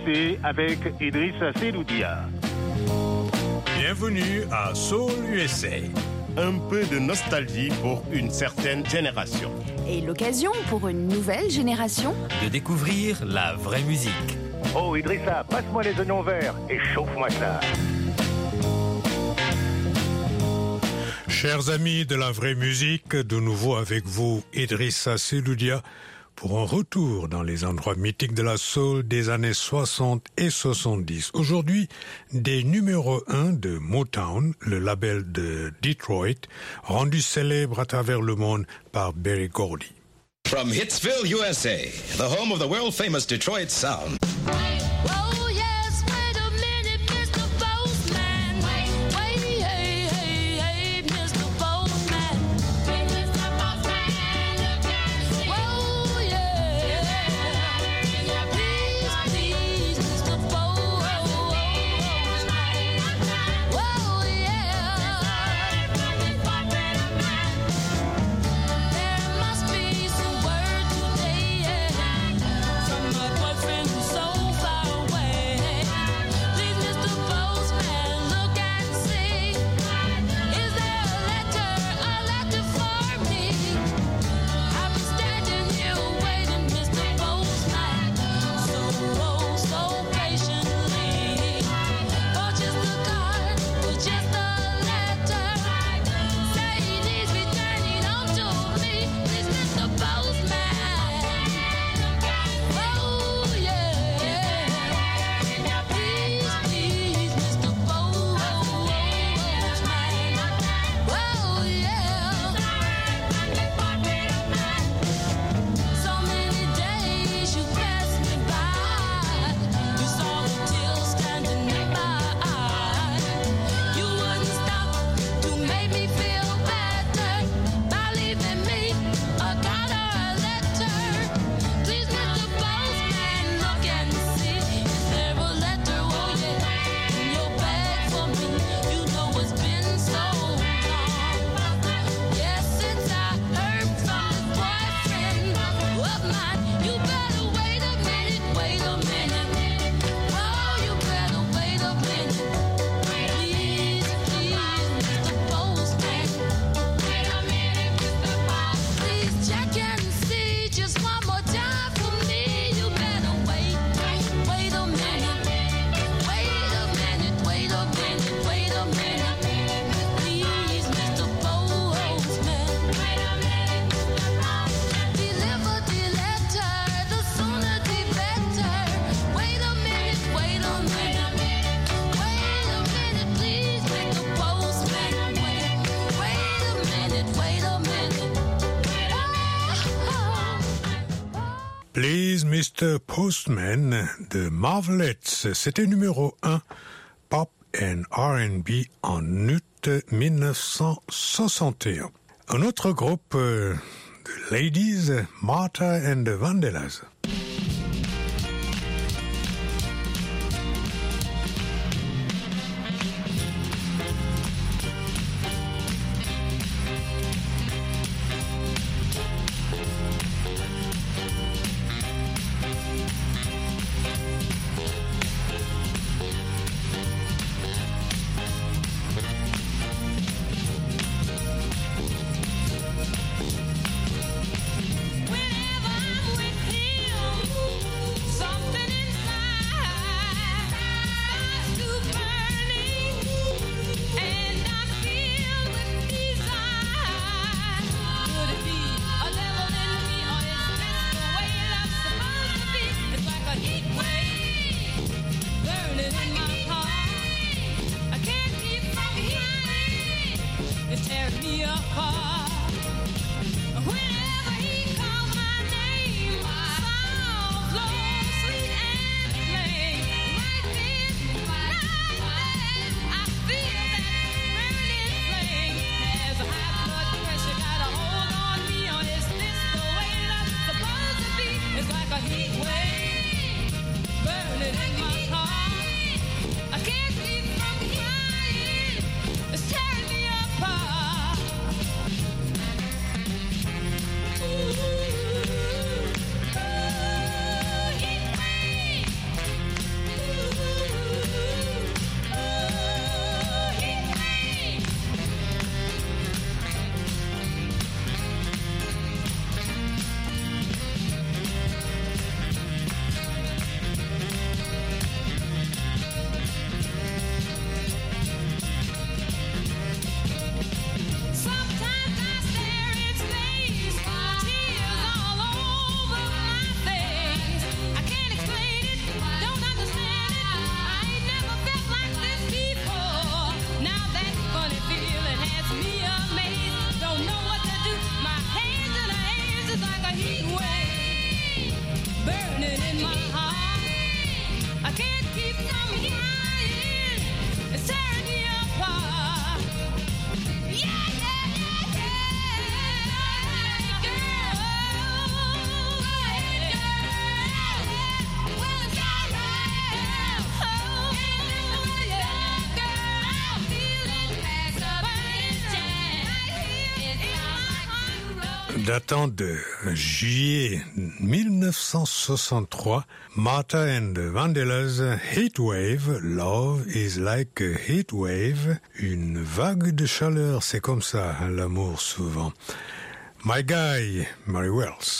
USA avec Idrissa Seloudia. Bienvenue à Soul USA. Un peu de nostalgie pour une certaine génération. Et l'occasion pour une nouvelle génération de découvrir la vraie musique. Oh Idrissa, passe-moi les oignons verts et chauffe-moi ça. Chers amis de la vraie musique, de nouveau avec vous, Idrissa Seloudia, pour un retour dans les endroits mythiques de la soul des années 60 et 70. Aujourd'hui, des numéros 1 de Motown, le label de Detroit, rendu célèbre à travers le monde par Berry Gordy. From Hitsville, USA, the home of the world-famous Detroit sound. Please Mr. Postman de Marvelettes, c'était numéro 1 Pop and R&B en août 1961. Un autre groupe de ladies, Martha and the Vandellas. Datant de juillet 1963, Martha and the Vandellas, Heatwave, Love is like a heatwave, une vague de chaleur, c'est comme ça, l'amour souvent. My Guy, Mary Wells.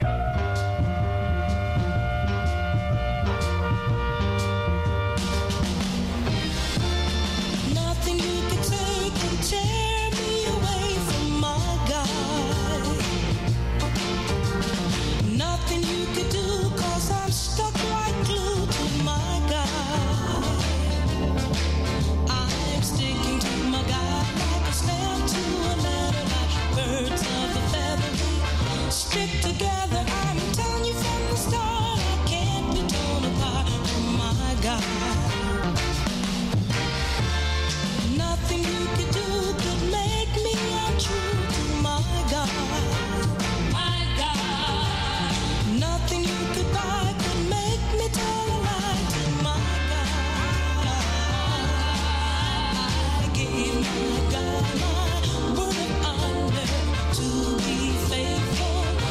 Together, I'm telling you from the start, I can't be torn apart from my God. Nothing you could do could make me untrue to my God. My God. Nothing you could buy could make me tell a lie to my God. I gave my God my word of honor to be faithful.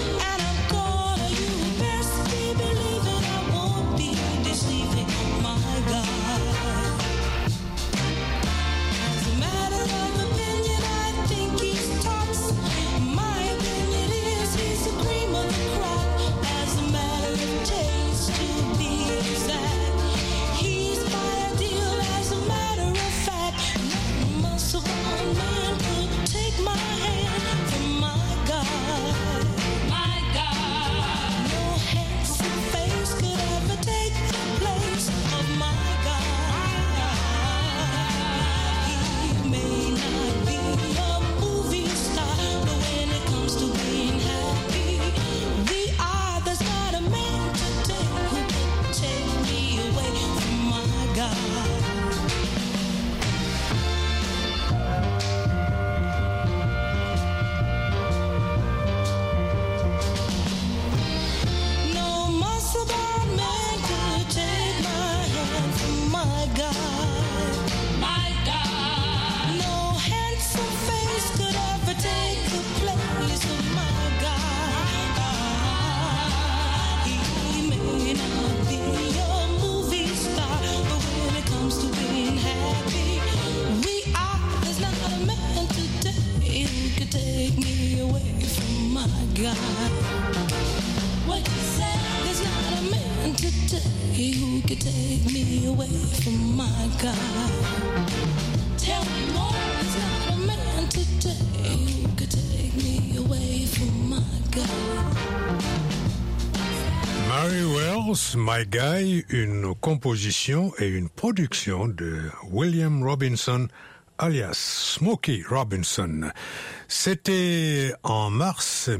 Mary Wells, My Guy, une composition et une production de William Robinson, alias Smokey Robinson. C'était en mars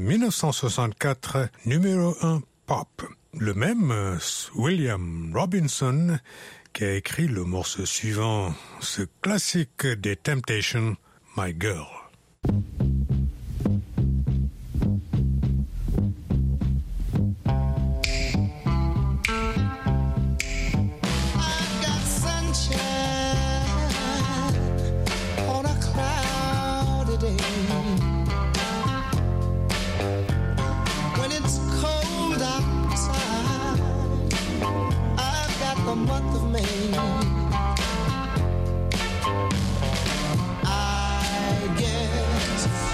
1964, numéro 1 pop. Le même William Robinson qui a écrit le morceau suivant, ce classique des Temptations, My Girl. The month of May, I guess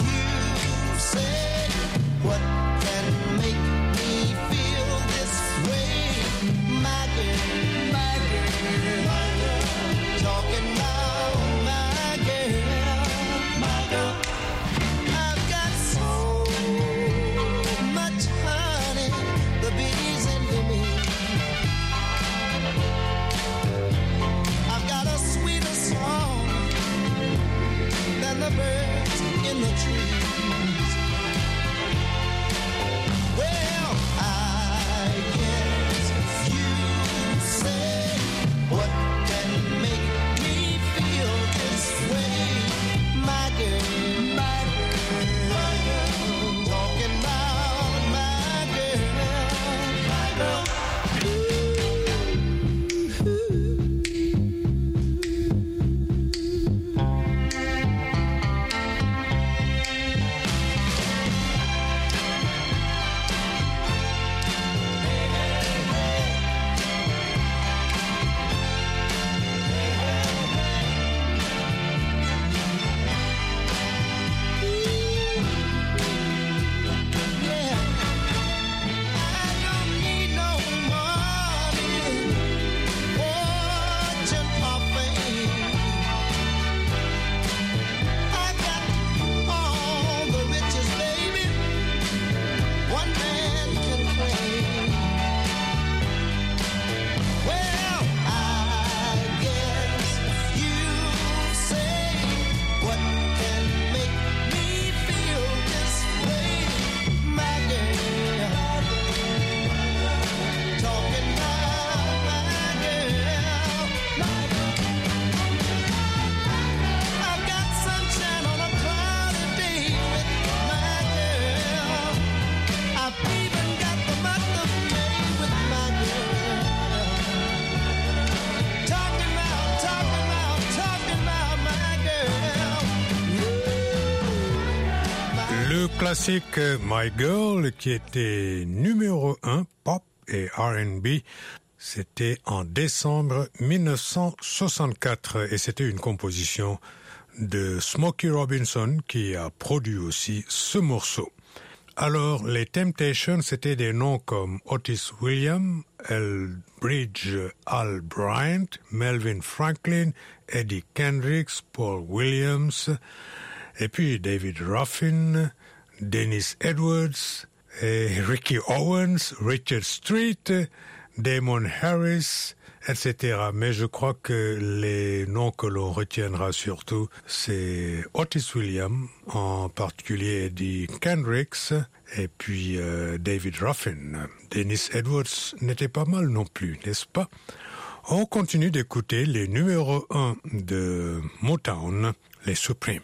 Le classique My Girl qui était numéro 1 pop et R&B, c'était en décembre 1964 et c'était une composition de Smokey Robinson qui a produit aussi ce morceau. Alors, les Temptations, c'était des noms comme Otis Williams, Elbridge Al Bryant, Melvin Franklin, Eddie Kendricks, Paul Williams, et puis David Ruffin, Dennis Edwards, et Ricky Owens, Richard Street, Damon Harris, etc. Mais je crois que les noms que l'on retiendra surtout, c'est Otis Williams, en particulier Eddie Kendricks, et puis David Ruffin. Dennis Edwards n'était pas mal non plus, n'est-ce pas? On continue d'écouter les numéros 1 de Motown, les Supremes.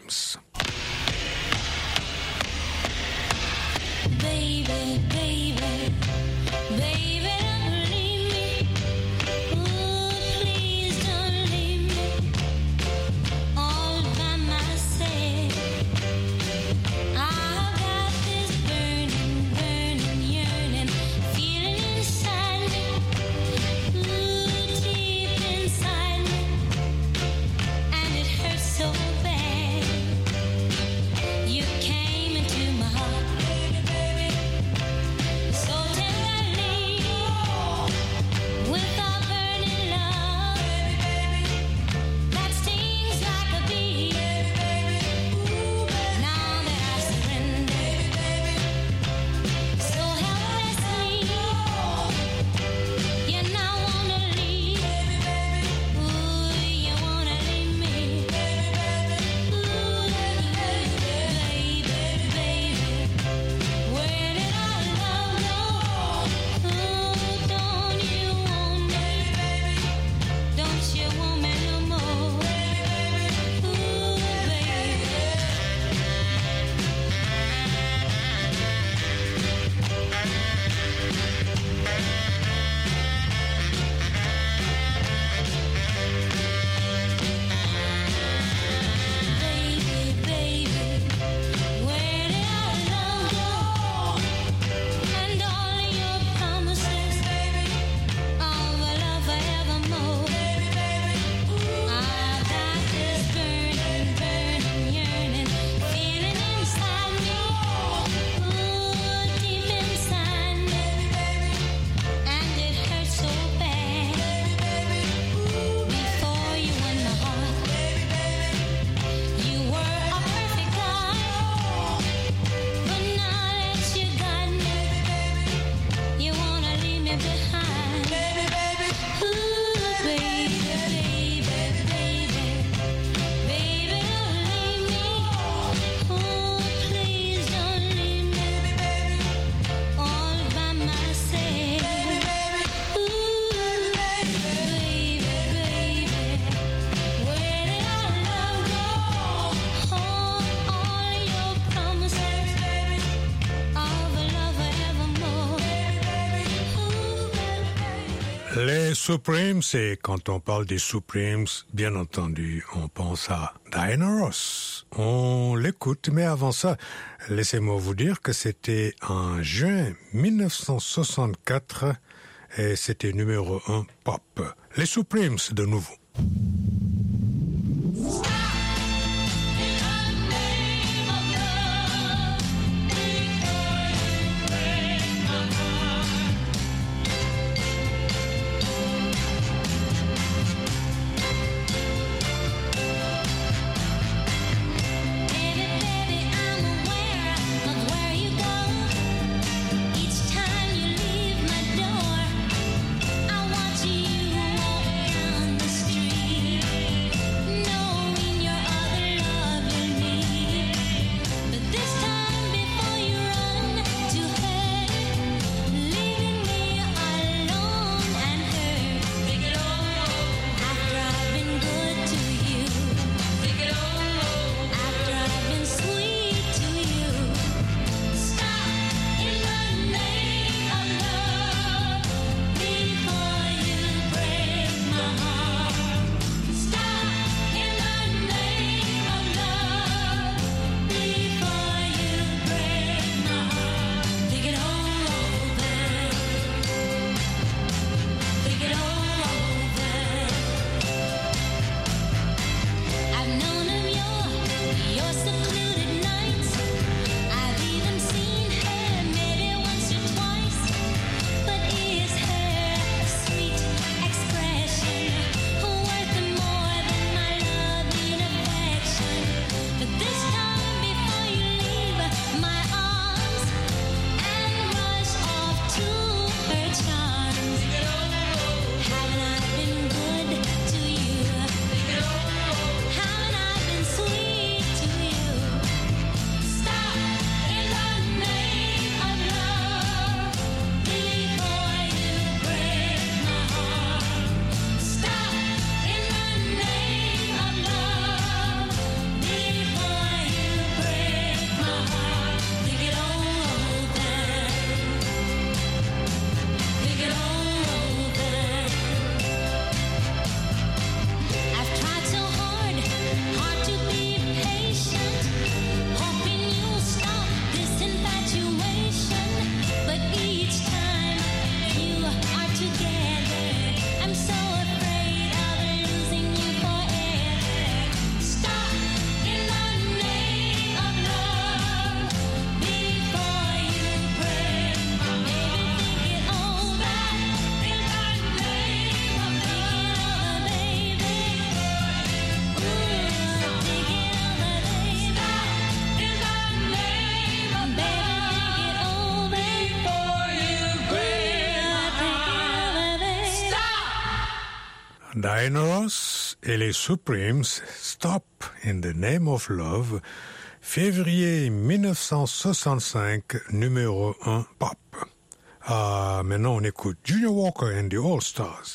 Baby, baby, baby, don't leave me. Ooh, please don't leave me all by myself. I've got this burning, burning, yearning feeling inside me, ooh, deep inside me, and it hurts so bad. You came into my heart. Les Supremes, et quand on parle des Supremes, bien entendu, on pense à Diana Ross. On l'écoute, mais avant ça, laissez-moi vous dire que c'était en juin 1964 et c'était numéro 1 pop. Les Supremes de nouveau. I watch you walk down the street. Diana Ross et les Supremes, Stop in the Name of Love, février 1965, numéro 1 pop. Ah, maintenant on écoute Junior Walker and the All Stars.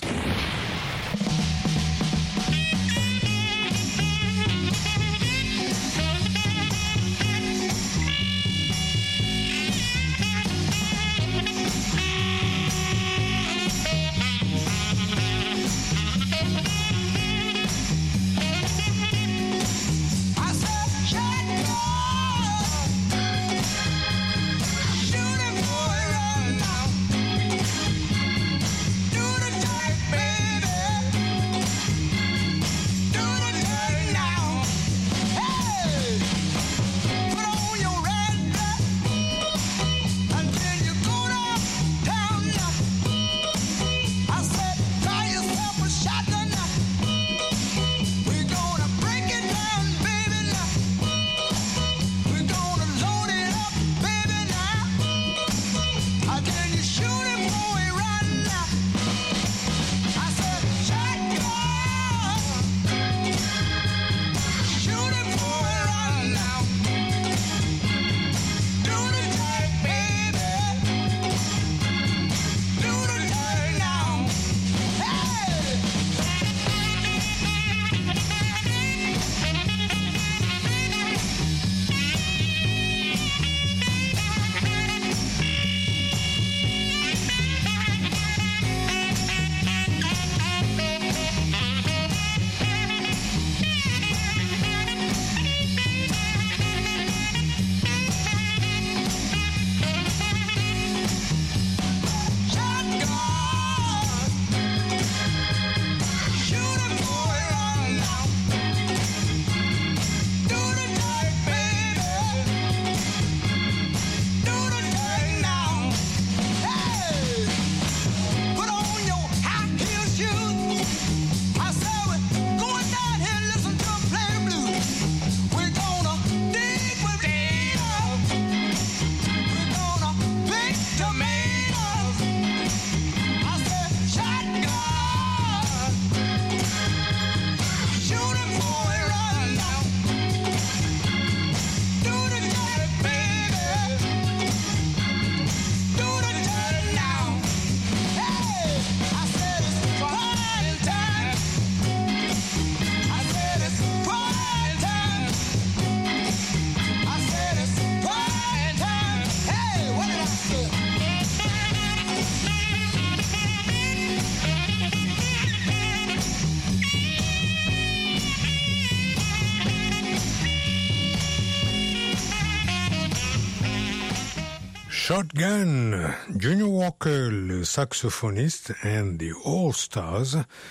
Shotgun, Junior Walker, le saxophoniste, and the All Stars.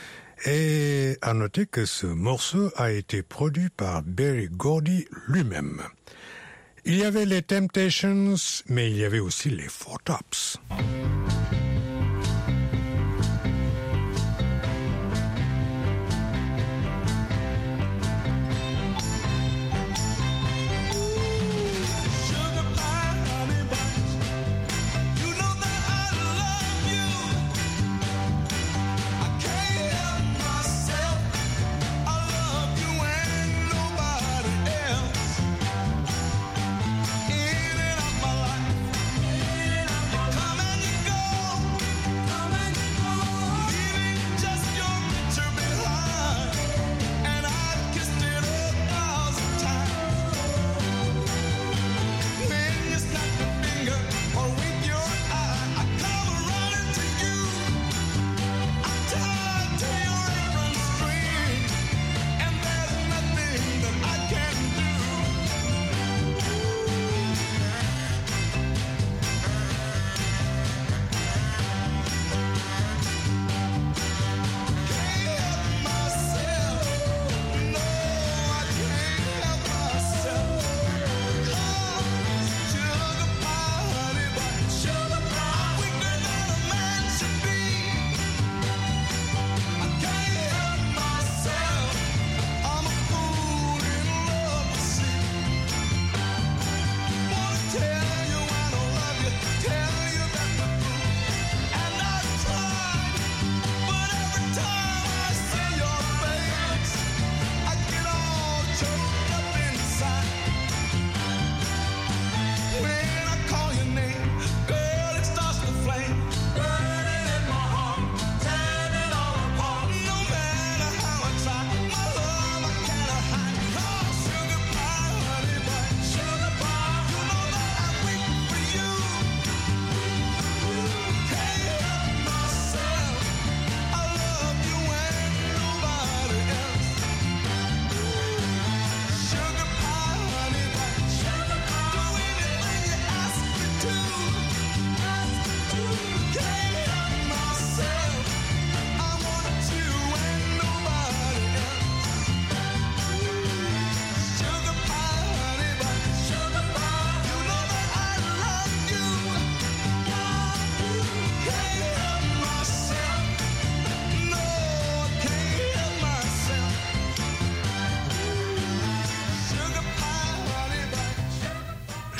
Et à noter que ce morceau a été produit par Berry Gordy lui-même. Il y avait les Temptations, mais il y avait aussi les Four Tops. Come and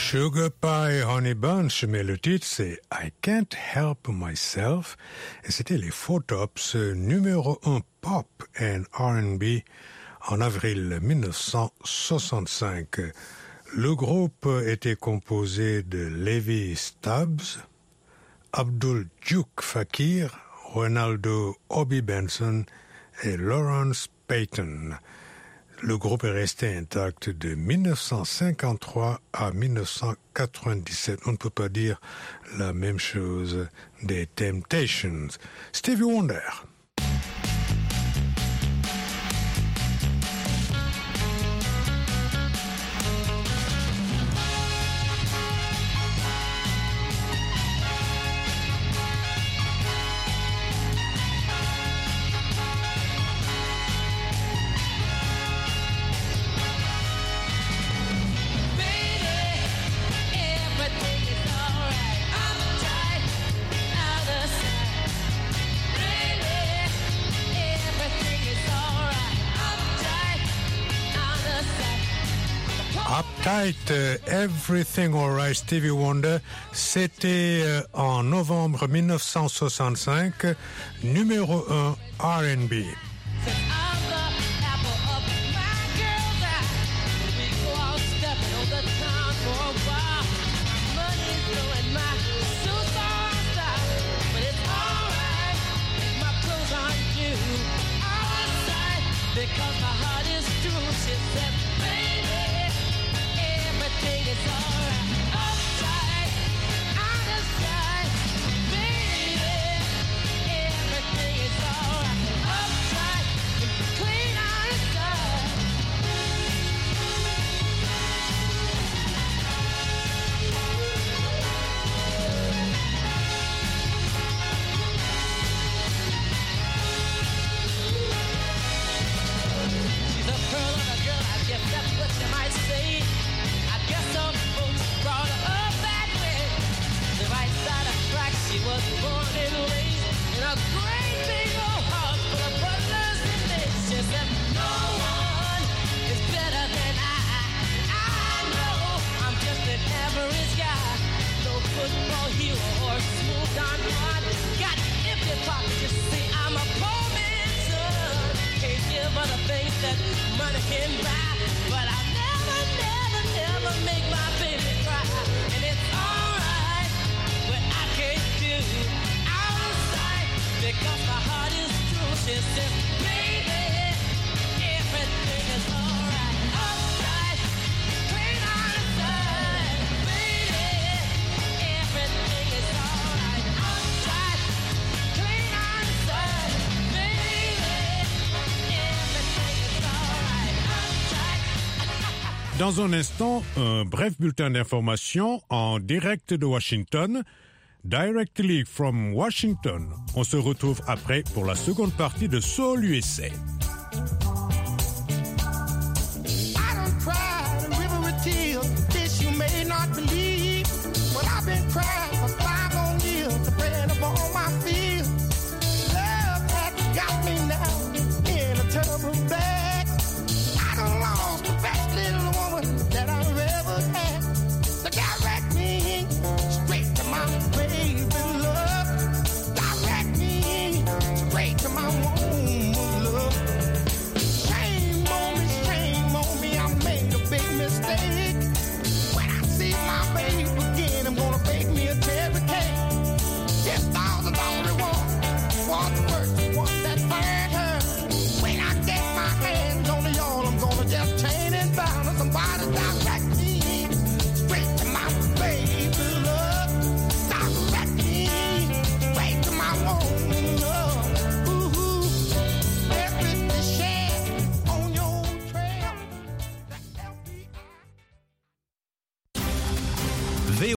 Sugar Pie Honey Bunch, mais le titre c'est I Can't Help Myself, et c'était les Four Tops, numéro 1 pop and R&B en avril 1965. Le groupe était composé de Levi Stubbs, Abdul Duke Fakir, Ronaldo Obi Benson et Lawrence Payton. Le groupe est resté intact de 1953 à 1997. On ne peut pas dire la même chose des Temptations. Stevie Wonder. Uptight, Everything Alright, Stevie Wonder, c'était en novembre 1965, numéro 1 R&B. Dans un instant, un bref bulletin d'information en direct de Washington. Directly from Washington. On se retrouve après pour la seconde partie de Soul USA.